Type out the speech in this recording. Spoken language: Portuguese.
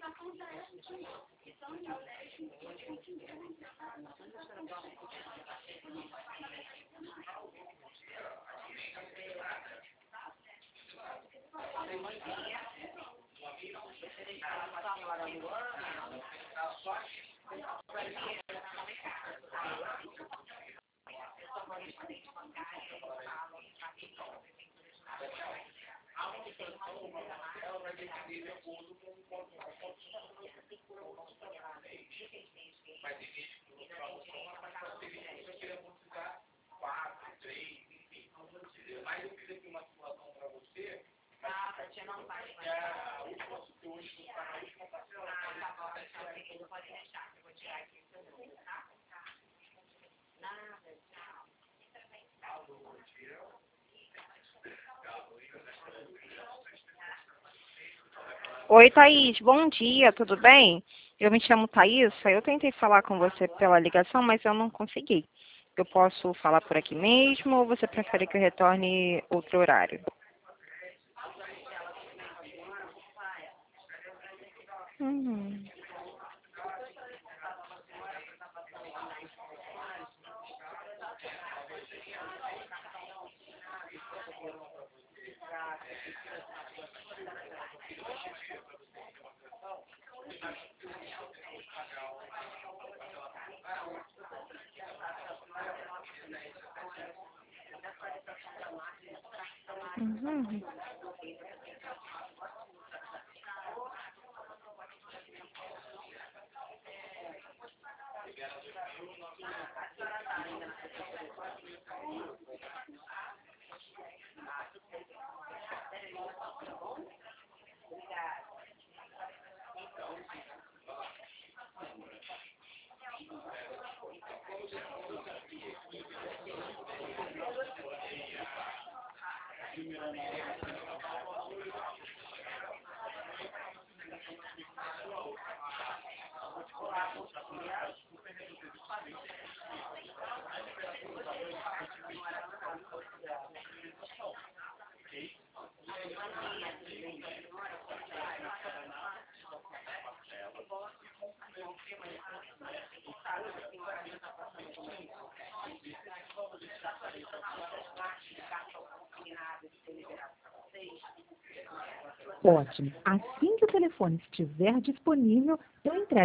Oi, Thaís, bom dia, tudo bem? Eu me chamo Thaísa, eu tentei falar com você pela ligação, mas eu não consegui. Eu posso falar por aqui mesmo ou você prefere que eu retorne outro horário? Uhum. Uhum. Ótimo. Assim que o telefone estiver disponível, eu entrego.